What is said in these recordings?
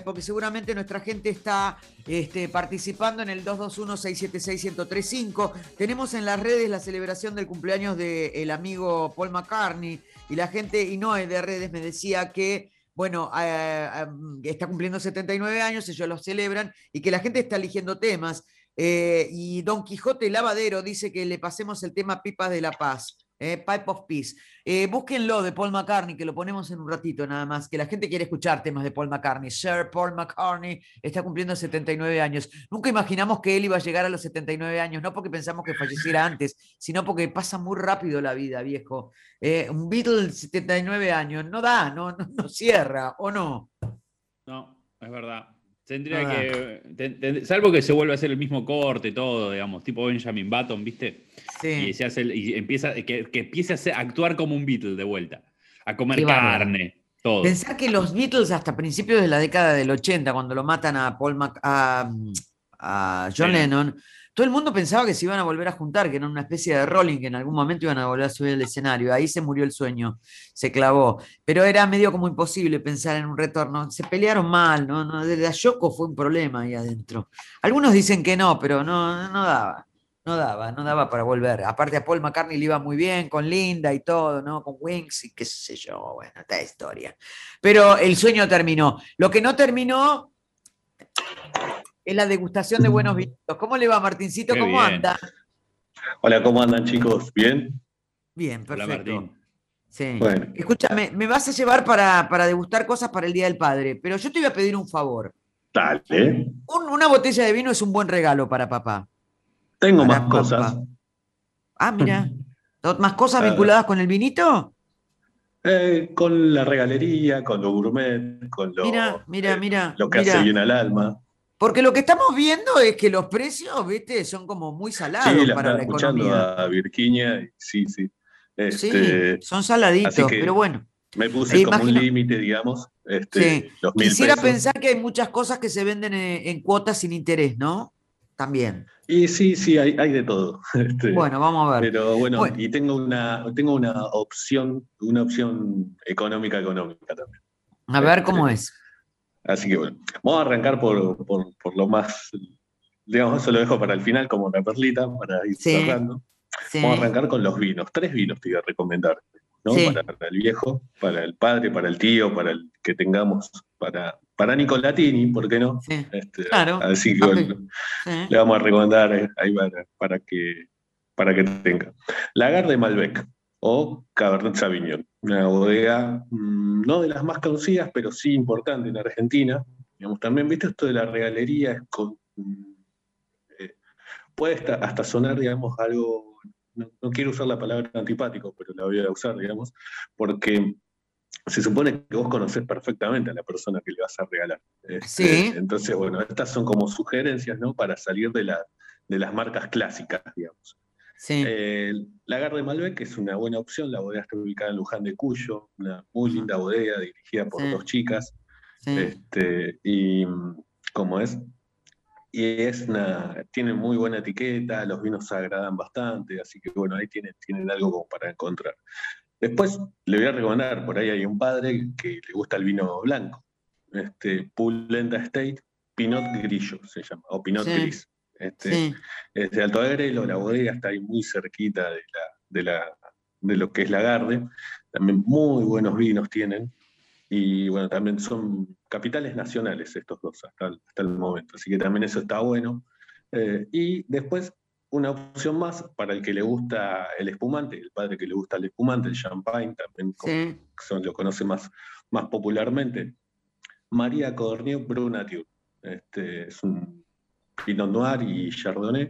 porque seguramente nuestra gente está participando en el 221-676-1035. Tenemos en las redes la celebración del cumpleaños del amigo Paul McCartney, y la gente, y Noé de redes me decía que, bueno, está cumpliendo 79 años, ellos lo celebran, y que la gente está eligiendo temas. Y Don Quijote Lavadero dice que le pasemos el tema Pipas de la Paz. Pipe of Peace. Búsquenlo de Paul McCartney, que lo ponemos en un ratito nada más, que la gente quiere escuchar temas de Paul McCartney. Sir Paul McCartney está cumpliendo 79 años. Nunca imaginamos que él iba a llegar a los 79 años, no porque pensamos que falleciera antes, sino porque pasa muy rápido la vida, viejo. Un Beatle 79 años, no da, no cierra, ¿o no? No, es verdad. No Tendría da. salvo que se vuelva a hacer el mismo corte, todo, digamos, tipo Benjamin Button, ¿viste? Sí. Y empieza, que empiece a actuar como un Beatle de vuelta, a comer Qué bárbaro. carne, todo. Pensar que los Beatles hasta principios de la década del 80, cuando lo matan a a John Lennon, todo el mundo pensaba que se iban a volver a juntar, que era una especie de rolling, que en algún momento iban a volver a subir al escenario. Ahí se murió el sueño, se clavó. Pero era medio como imposible pensar en un retorno. Se pelearon mal, ¿no? Desde a Yoko fue un problema ahí adentro. Algunos dicen que no, pero no daba. No daba para volver. Aparte a Paul McCartney le iba muy bien con Linda y todo, ¿no? Con Wings y qué sé yo, bueno, esta historia. Pero el sueño terminó. Lo que no terminó es la degustación de buenos vinos. ¿Cómo le va, Martincito? Qué ¿Cómo bien. anda? Hola, ¿cómo andan, chicos? ¿Bien? Bien, Hola, perfecto. Martín. Sí. Bueno, Escúchame, me vas a llevar para degustar cosas para el Día del Padre, pero yo te voy a pedir un favor. dale. Una botella de vino es un buen regalo para papá. Tengo Para más cosas. papá. Ah, mira. ¿Más cosas A ver. vinculadas con el vinito? Con la regalería, con lo gourmet, con Mira, lo que hace bien al alma. Porque lo que estamos viendo es que los precios, viste, son como muy Sí, salados la para estaba la escuchando economía. a Virginia, y sí. Sí, son Así saladitos, pero que bueno. me puse como un Imagino, límite, digamos, sí. los Quisiera 1.000 pesos. pensar que hay muchas cosas que se venden en cuotas sin interés, ¿no? También. Y sí, hay de todo. Bueno, vamos a ver. Pero bueno, Bueno, y tengo una opción económica también. a ver cómo Este, es. Así que bueno, vamos a arrancar por lo más, digamos, eso lo dejo para el final como una perlita, para ir Sí, cerrando. Vamos a sí, arrancar con los vinos. 3 vinos te voy a recomendar, ¿no? Para sí, el viejo, para el padre, para el tío, para el que tengamos, para Nicolatini, ¿por qué no? sí. Claro. Así que Papi. bueno, Sí, le vamos a recomendar ahí para que tenga. Lagar de Malbec o Cabernet Sauvignon, una bodega no de las más conocidas, pero sí importante en Argentina. Digamos, también, viste, esto de la regalería eh, puede hasta sonar, digamos, algo, no quiero usar la palabra antipático, pero la voy a usar, digamos, porque se supone que vos conocés perfectamente a la persona que le vas a regalar. sí, Entonces, bueno, estas son como sugerencias, ¿no? Para salir de las marcas clásicas, digamos. sí. Lagar de Malbec es una buena opción. La bodega está ubicada en Luján de Cuyo, una muy Ajá, linda bodega dirigida por sí, dos chicas. sí. Y como es, tiene muy buena etiqueta, los vinos se agradan bastante, así que bueno, ahí tienen algo como para encontrar. Después le voy a recomendar, por ahí hay un padre que le gusta el vino blanco, Pulenta Estate, Pinot Grillo se llama, o Pinot Sí, Gris. Este, sí, es de Alto Agrelo, la bodega está ahí muy cerquita de lo que es Lagarde. También muy buenos vinos tienen. Y bueno, también son capitales nacionales estos dos hasta el momento. Así que también eso está bueno. Y después, una opción más para el que le gusta el espumante, el padre que le gusta el espumante, el champagne, también como sí. lo conoce más popularmente. María Codornier Brunatiu. Es un Pinot Noir y Chardonnay.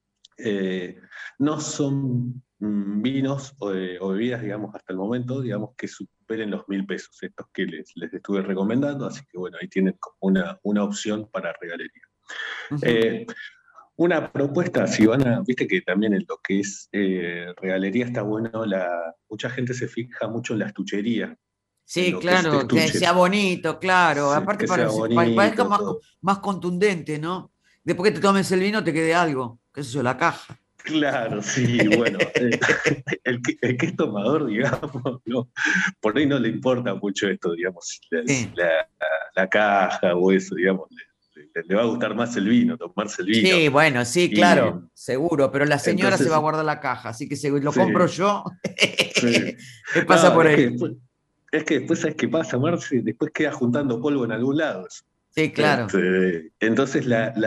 No son vinos o bebidas, digamos, hasta el momento, digamos, que superen los 1.000 pesos, estos que les estuve recomendando, así que bueno, ahí tienen como una opción para regalería. Ujú. Eh, una propuesta, si viste que también en lo que es regalería está bueno, mucha gente se fija mucho en la estuchería, en Sí, lo que es de claro, que estuche, sea bonito, claro. sí, Aparte que sea para que parezca bonito, todo. más contundente, ¿no? Después que te tomes el vino te quede algo, qué sé yo, la caja. Claro, sí, bueno, el que es tomador, digamos, no, por ahí no le importa mucho esto, digamos, si Sí. la caja o eso, digamos, le va a gustar más el vino, tomarse el vino. Sí, bueno, sí, Y claro, seguro, pero la señora se va a entonces, guardar la caja, así que si lo compro sí, yo, sí. ¿qué pasa No, por ahí? es que después, ¿sabes qué pasa, Marce? Después queda juntando polvo en algún lado. Sí, claro. Entonces,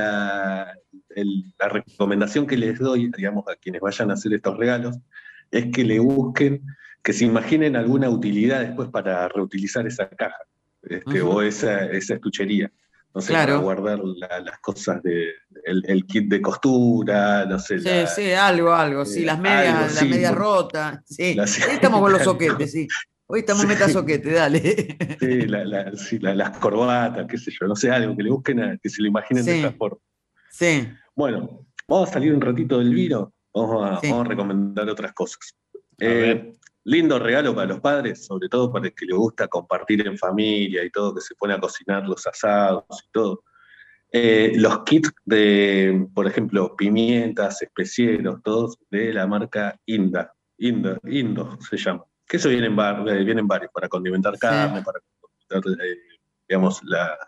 la recomendación que les doy, digamos, a quienes vayan a hacer estos regalos, es que le busquen, que se imaginen alguna utilidad después para reutilizar esa caja, o Ujú, esa estuchería. No sé, para claro. guardar las cosas el kit de costura, no sé, Sí, sí, algo, sí, algo, las sí, medias rotas, sí. las, Hoy estamos con los algo, soquetes, sí. Hoy estamos meta sí, soquete, dale. sí, sí, las corbatas, qué sé yo, no sé, algo que le busquen, que se lo imaginen de esa Sí, forma. sí, Bueno, vamos a salir un ratito del vino, vamos a sí. recomendar otras cosas. A ver. Lindo regalo para los padres, sobre todo para el que le gusta compartir en familia y todo, que se pone a cocinar los asados y todo. Los kits de, por ejemplo, pimientas, especieros, todos de la marca Indo se llama. Que eso vienen varios, para condimentar Sí, carne, para condimentar, digamos,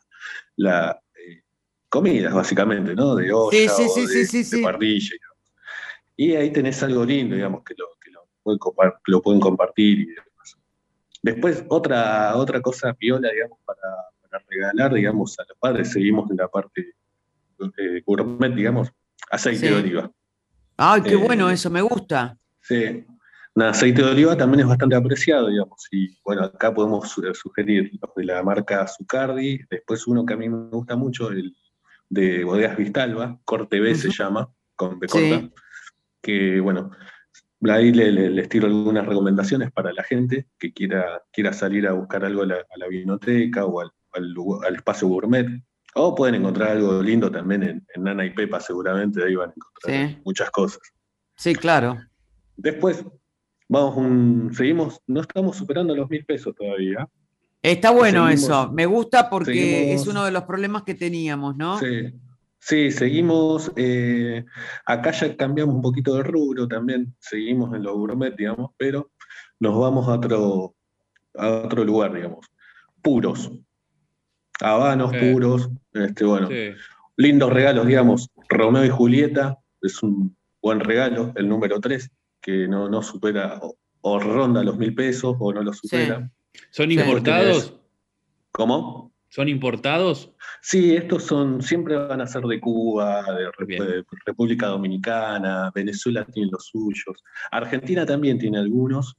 comidas, básicamente, ¿no? De sí, olla sí, o sí, sí, sí, de sí. parrilla. Y ahí tenés algo lindo, digamos, que lo pueden compartir y demás. Después, otra cosa piola, digamos, para regalar, digamos, a los padres, seguimos en la parte gourmet, digamos, aceite de Sí. oliva. Ay, qué bueno Eh, eso, me gusta. sí, un aceite de oliva también es bastante apreciado, digamos, y bueno, acá podemos sugerir los de la marca Zucardi, después uno que a mí me gusta mucho, el de Bodegas Vistalba, Corte B se Ujú, llama, con B corta, sí, que bueno, ahí les tiro algunas recomendaciones para la gente que quiera salir a buscar algo a la vinoteca o al espacio gourmet. O pueden encontrar algo lindo también en Nana y Pepa, seguramente, ahí van a encontrar sí, muchas cosas. sí, claro. Después, seguimos, no estamos superando los 1.000 pesos todavía. Está bueno Seguimos, eso, me gusta porque es seguimos, uno de los problemas que teníamos, ¿no? sí, sí, seguimos. Acá ya cambiamos un poquito de rubro también, seguimos en lo gourmet, digamos, pero nos vamos a otro lugar, digamos. Puros, habanos Eh, puros, bueno, sí. lindos regalos, digamos. Romeo y Julieta es un buen regalo, el número 3 que no supera o ronda los 1.000 pesos o no lo Sí, supera. ¿Son Después sí, tenés, importados? ¿cómo? ¿Son importados? Sí, siempre van a ser de Cuba, Bien. de República Dominicana, Venezuela tiene los suyos, Argentina también tiene algunos,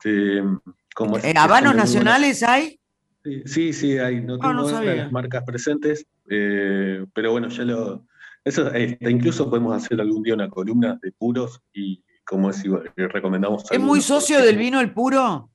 que son ¿Habanos de muy buena. nacionales hay? Sí, sí, sí, no Ah, no tengo ahora las sabía. marcas presentes, pero bueno, eso, incluso podemos hacer algún día una columna de puros y como recomendamos ¿Es muy algunos, socio porque del vino el puro?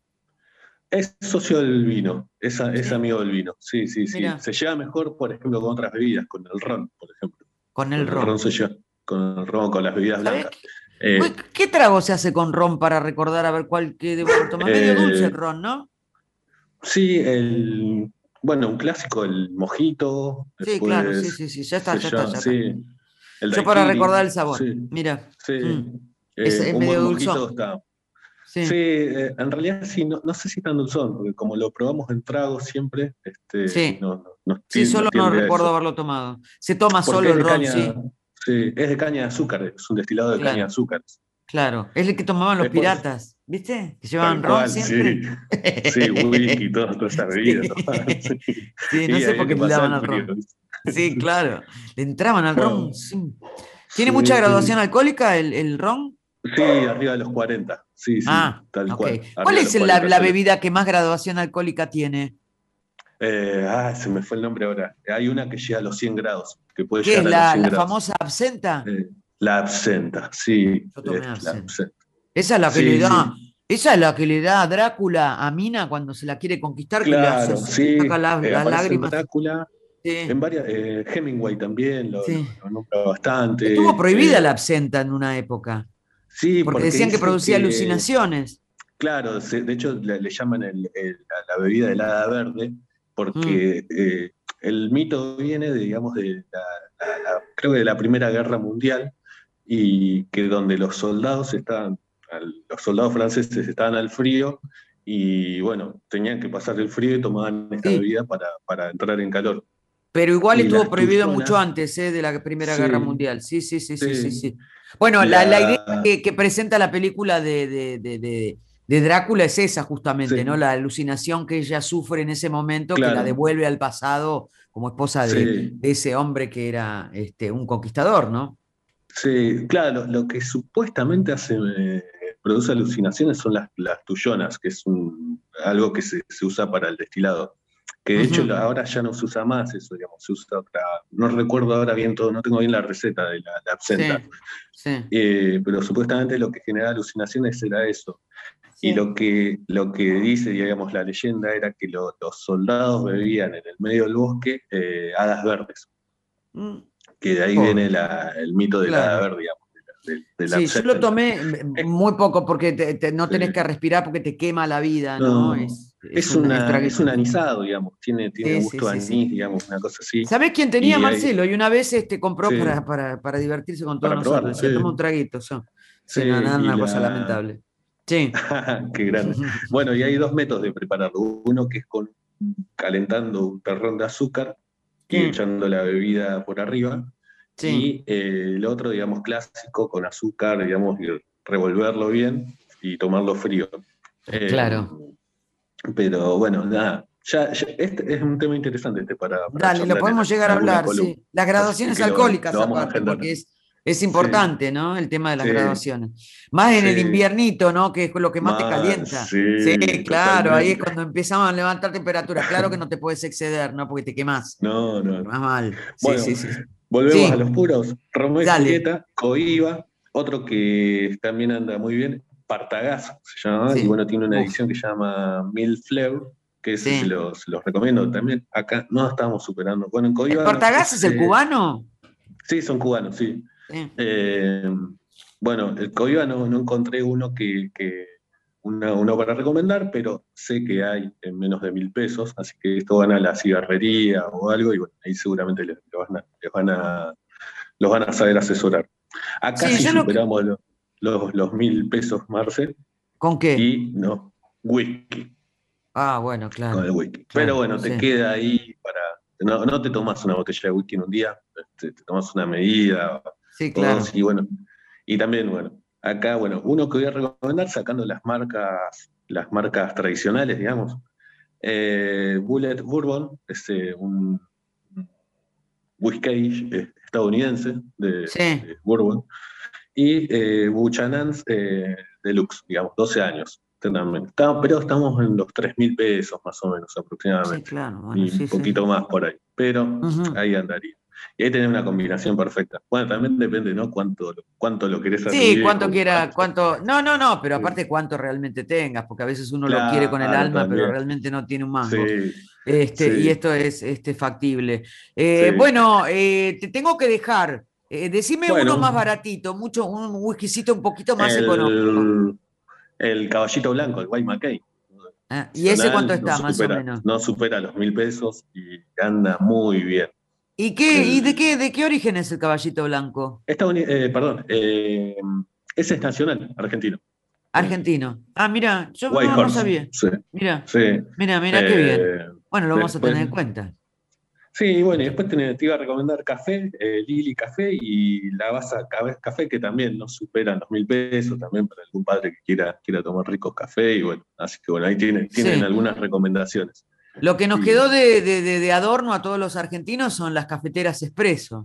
es socio del vino, es Sí, amigo del vino, sí, sí, sí. mira, Se lleva mejor, por ejemplo, con otras bebidas, con el ron, por ejemplo. con el Con el ron ron. se lleva, con el ron, con las bebidas ¿Sabés blancas. qué, Eh, qué trago se hace con ron para recordar a ver cuál que debo haber tomado? Medio dulce el eh, ron, ¿no? sí, bueno, un clásico, el mojito, Sí, claro, sí, después sí, sí, ya está, se ya está, llama, ya está. sí, el Yo para recordar daiquiri, el sabor. sí, Mira, sí. mm, es Un medio buen mojito dulzón. está. Sí, Sí, en realidad sí, no sé si tan dulzón, porque como lo probamos en tragos siempre, sí, sí, nos solo no tiende a recuerdo eso. haberlo tomado. Se toma Porque solo es el de ron, caña, sí, sí, es de caña de azúcar, es un destilado de caña de claro, azúcar. claro. Es el que tomaban los Después, piratas, ¿viste? Que llevaban tal ron cual, sí, siempre. sí, whisky, todas esas bebidas, tomaban, Sí, sí. sí, no Y sé por había qué que le pasar daban el al frío. ron. Sí, claro. Le entraban al ron. Bueno, Sí. ¿Tiene mucha sí, graduación sí. alcohólica el ron? Sí, arriba de los 40, sí, sí, Ah, tal ok. cual, ¿Cuál arriba de es los la, 40 la suele. bebida que más graduación alcohólica tiene? Se me fue el nombre ahora. Hay una que llega a los 100 grados, que puede ¿Qué es llegar a los la, 100 la grados. famosa absenta? La absenta, sí, Yo tomé es la absenta. absenta. Esa es la que le Sí, da, sí, esa es la que le da a Drácula a Mina cuando se la quiere conquistar, que le hace claro, así, le saca sí. las Aparece en lágrimas. Drácula, en Sí, varias. Hemingway también sí. lo nombra Estuvo bastante. prohibida la absenta en una época, Sí, porque porque decían que dicen producía que, alucinaciones. claro, de hecho le llaman la bebida del hada verde, Mm, porque el mito viene, digamos, creo que de la Primera Guerra Mundial, y que donde los soldados franceses estaban al frío y bueno, tenían que pasar el frío y tomaban esta Sí, bebida para entrar en calor. pero igual Y estuvo las prohibido mucho tuyonas, antes, de la Primera Guerra sí, Mundial. Sí, sí, sí, sí, sí, sí, sí. Bueno, la idea la, que presenta la película de Drácula es esa justamente, ¿no? sí, La alucinación que ella sufre en ese momento que la claro, devuelve al pasado como esposa sí, de ese hombre que era un conquistador, ¿no? sí, claro, lo que supuestamente produce alucinaciones son las tuyonas, que es algo que se usa para el destilado. Que de hecho Ujú. ahora ya no se usa más eso, digamos, se usa otra, no recuerdo ahora bien todo, no tengo bien la receta de la absenta, Sí, sí, pero supuestamente lo que genera alucinaciones era eso. Y sí. lo que dice, digamos, la leyenda era que los soldados bebían en el medio del bosque hadas verdes, Mm, que de ahí viene pobre, el mito del hada claro. verde, digamos, del Sí, yo lo absenta. tomé Eh, muy poco porque no tenés que eh, respirar porque te quema la vida, ¿no? no, Es es traguito. un anisado, digamos, tiene Sí, sí, gusto a sí, sí. anís, digamos, una cosa así. ¿Sabés quién tenía Y ahí, Marcelo? Y una vez compró sí, para divertirse con todos para nosotros. probarlo, Decía, toma un sí, traguito. sí, Sí, no, nada, y una cosa la... lamentable. Sí. Qué grande. Bueno, y hay dos métodos de prepararlo. Uno que es calentando un terrón de azúcar y Sí, echando la bebida por arriba. sí, Y el otro, digamos, clásico, con azúcar, digamos, y revolverlo bien y tomarlo frío. Eh, claro. pero bueno, nada, este es un tema interesante para Dale, lo charlar podemos en llegar a alguna hablar, columna. sí. Las Así graduaciones que lo alcohólicas vamos a aparte, agendar. porque es Sí, importante, ¿no? El tema de las sí, graduaciones. Más en el sí, invernito, ¿no? Que es lo que más te mal, calienta. Sí, sí, claro, ahí es totalmente. cuando empezamos a levantar temperatura. Claro que no te puedes exceder, ¿no? Porque te quemás. No, Te no. quemás mal. Sí, Bueno, sí, sí. volvemos a los Sí, puros. Romeo y dale. Julieta, Coiba, otro que también anda muy bien, Partagás se llama, y Sí. bueno, tiene una Uf, edición que se llama Mil Fleur, que ese sí. se los recomiendo también. Acá no estamos superando. Bueno, en ¿El Coiba Partagás es el cubano? sí, son cubanos, sí. Sí. Eh, bueno, el Coiba no encontré uno para recomendar, pero sé que hay en menos de 1.000 pesos, así que esto van a la cigarrería o algo, y bueno, ahí seguramente los van a saber asesorar. Acá Sí, sí yo lo que. superamos los 1.000 pesos, Marce, ¿Con qué? y no, whisky, Ah, bueno, con el claro. whisky. Pero Claro, bueno, te sí. queda ahí para. No te tomas una botella de whisky en un día, te tomas una medida Sí, o dos, claro. y bueno. Y también, bueno, acá, bueno, uno que voy a recomendar, sacando las marcas tradicionales, digamos. Bullet Bourbon, un whisky estadounidense Sí. de Bourbon, y Buchanan's Deluxe, digamos, 12 años. También. Pero estamos en los 3.000 pesos más o menos Sí, aproximadamente, claro. Bueno, y un sí, sí. poquito más por ahí, pero Ujú. ahí andaría. Y ahí tenés una combinación perfecta. Bueno, también depende, ¿no? Cuánto lo querés a tu Sí, viejo, cuánto quiera, cuánto. cuánto. No, no, no, pero Sí. aparte cuánto realmente tengas, porque a veces uno lo quiere con el Claro, alma, pero también. realmente no tiene un mango. Sí, Y sí, esto es factible. sí. Bueno, te tengo que dejar. Decime uno más Bueno, baratito, un whiskycito un poquito más económico. el, el caballito blanco, el White McCain, Ah, ¿y ese cuánto nacional, está, más o menos? no supera los 1.000 pesos y anda muy bien. ¿Y El, de qué origen es el caballito blanco? perdón, ese es nacional, argentino. Eh, Argentino. Ah, mira, yo White no Horse, sabía. sí, Mira, sí. mira, qué bien. Eh, Bueno, lo vamos a después, tener en cuenta. sí, bueno, y después te iba a recomendar café, Lili Café y la Baza Café, que también no superan los 1.000 pesos, también para algún padre que quiera tomar ricos café, y bueno, así que bueno, ahí tienen Sí. algunas recomendaciones. Lo que nos quedó Y, de adorno a todos los argentinos son las cafeteras expreso.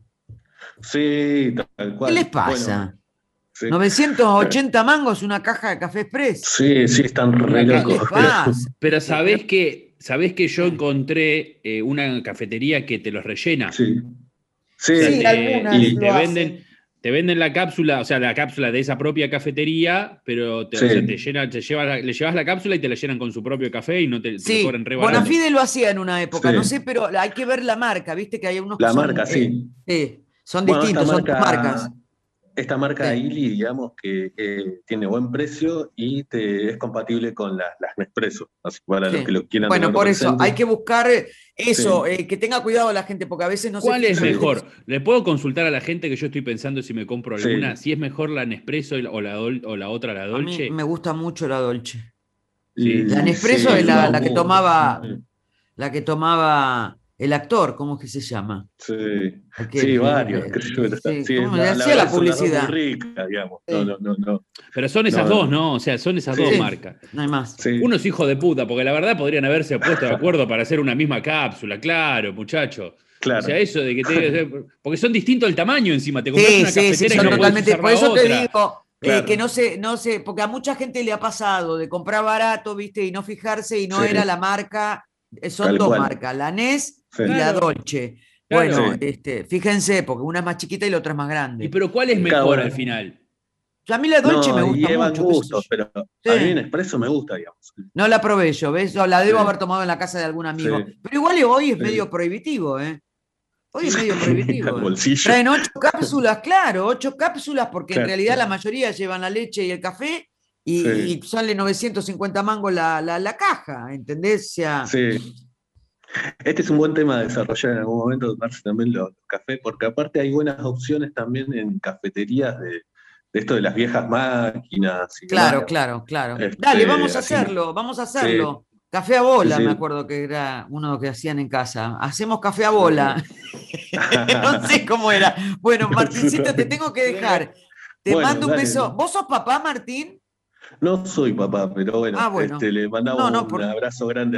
sí, tal ¿Qué les cual. Bueno, pasa? sí, 980 mangos una caja de café express. sí, sí, están re Una ¿Qué ca- locos. les pero, pasa? pero Pero, sabés que yo eh, encontré una cafetería que te los rellena. Sí, O sea, sí, sí, algunas y lo hacen. te venden la cápsula, o sea, la cápsula de esa propia cafetería, pero o sea, sí, le llevas la cápsula y te la llenan con su propio café y no te lo cobran Sí, re barato. Bonafide lo hacía en una época, no sé, sí. pero hay que ver la marca, viste que hay unos que La son, marca, sí. sí, son Bueno, esta distintos, son dos marca marcas. esta marca Sí. Illy, digamos, que tiene buen precio y es compatible con las Nespresso. Así que para los que Sí. lo quieran Bueno, tener por eso, hay presente. que buscar eso, Sí, que tenga cuidado la gente, porque a veces no se ¿Cuál es fija, sí, ¿viste? mejor? ¿Le puedo consultar a la gente que yo estoy pensando si me compro alguna? sí. Si es mejor la Nespresso o la otra, la A mí me Dolce. gusta mucho la Dolce. ¿Sí? La Y Nespresso es sí, va mucho. la que tomaba el actor, ¿cómo es que se llama? Sí, sí, varios, Aquel, qué sé yo, pero sí, sí, ¿cómo le la hacía verdad la que son las dos muy publicidad? ricas, digamos. No, no, Sí, no, no, Pero son esas dos, no, ¿no? O sea, son esas dos sí, sí, marcas. no hay más. sí. Unos hijos de puta, porque la verdad podrían haberse puesto de acuerdo para hacer una misma cápsula, claro, muchacho. O sea, Claro, eso de que porque son distintos el tamaño encima. Te compras Sí, una sí, sí, cafetera y son no podés totalmente. usar Por la eso te otra. digo que claro, no sé, porque a mucha gente le ha pasado de comprar barato, ¿viste? Y no fijarse y no sí, era la marca. Son tal dos cual. marcas, la NES y Sí, la Claro, Dolce. Bueno, claro. sí. fíjense, porque una es más chiquita y la otra es más ¿Y grande. pero cuál es Cada mejor al bueno. final? A mí la Dolce me No, y gusta van mucho, qué sé gustos, yo. pero a mí en Sí. expreso me gusta, digamos. No la probé yo, ¿ves? Yo la debo haber Sí, tomado en la casa de algún amigo. sí, Pero igual hoy es sí. medio prohibitivo, ¿eh? Hoy es medio Sí, al prohibitivo, ¿eh? bolsillo. Traen 8 cápsulas, claro, 8 cápsulas, porque en Claro, realidad la mayoría llevan la leche y el café sí, y sale 950 mangos la caja, ¿entendés? O sea, sí. Este es un buen tema a desarrollar en algún momento, tomarse también los cafés, porque aparte hay buenas opciones también en cafeterías de esto de las viejas máquinas y demás. claro, claro, claro. Dale, Este, así que, vamos a sí, hacerlo. Café a sí, bola, me sí, acuerdo que era uno que hacían en casa. Hacemos café a sí. bola. No sé cómo era. Bueno, Martincito, te tengo que dejar. Te Bueno, mando un dale. beso. ¿Vos sos papá, Martín? No soy papá, pero bueno, Ah, bueno. le mandamos No, no, un abrazo grande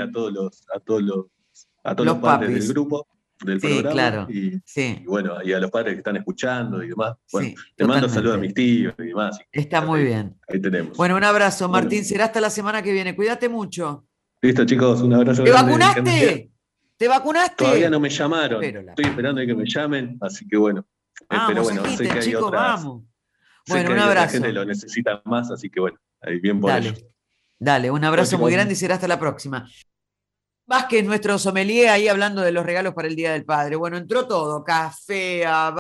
a todos los los padres del papis. grupo, del Sí, programa, claro. y Sí, bueno, y a los padres que están escuchando y demás. Bueno, sí, le mando saludos a totalmente. mis tíos y demás, y Está muy ahí, bien. ahí tenemos. Bueno, un abrazo, Bueno, Martín. Será hasta la semana que viene. Cuídate mucho. listo chicos, un abrazo ¿Te grande, que andes bien. vacunaste? ¿Te Todavía vacunaste? no me llamaron, Pero la estoy puta. esperando a que me llamen, así que bueno, pero Vamos, bueno, agiten, chicos, vamos. sé Bueno, que un hay otra gente que abrazo. lo necesita más, así que bueno, ahí bien por ello. Dale, dale, un Chao abrazo muy chicos. grande y será hasta la próxima. Vázquez, nuestro sommelier, ahí hablando de los regalos para el Día del Padre. Bueno, entró todo, café,